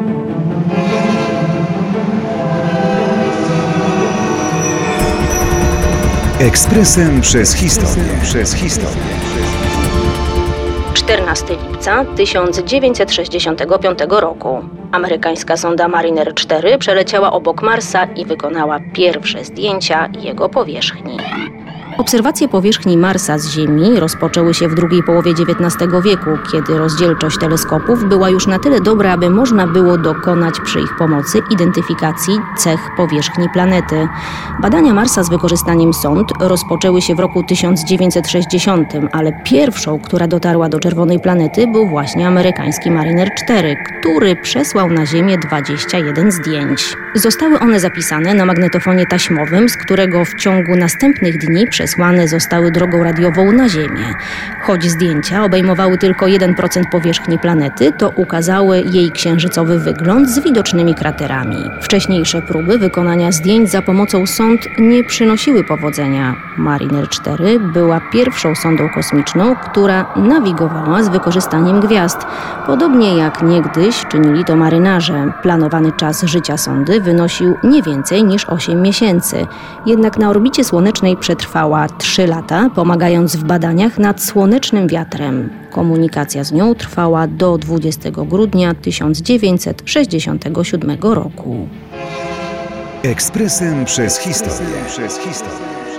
Ekspresem przez historię. 14 lipca 1965 roku. Amerykańska sonda Mariner 4 przeleciała obok Marsa i wykonała pierwsze zdjęcia jego powierzchni. Obserwacje powierzchni Marsa z Ziemi rozpoczęły się w drugiej połowie XIX wieku, kiedy rozdzielczość teleskopów była już na tyle dobra, aby można było dokonać przy ich pomocy identyfikacji cech powierzchni planety. Badania Marsa z wykorzystaniem sond rozpoczęły się w roku 1960, ale pierwszą, która dotarła do czerwonej planety, był właśnie amerykański Mariner 4, który przesłał na Ziemię 21 zdjęć. Zostały one zapisane na magnetofonie taśmowym, z którego w ciągu następnych dni przesłane zostały drogą radiową na Ziemię. Choć zdjęcia obejmowały tylko 1% powierzchni planety, to ukazały jej księżycowy wygląd z widocznymi kraterami. Wcześniejsze próby wykonania zdjęć za pomocą sond nie przynosiły powodzenia. Mariner 4 była pierwszą sondą kosmiczną, która nawigowała z wykorzystaniem gwiazd. Podobnie jak niegdyś czynili to marynarze. Planowany czas życia sondy wynosił nie więcej niż 8 miesięcy. Jednak na orbicie słonecznej przetrwała 3 lata, pomagając w badaniach nad słonecznym wiatrem. Komunikacja z nią trwała do 20 grudnia 1967 roku. Ekspresem przez historię.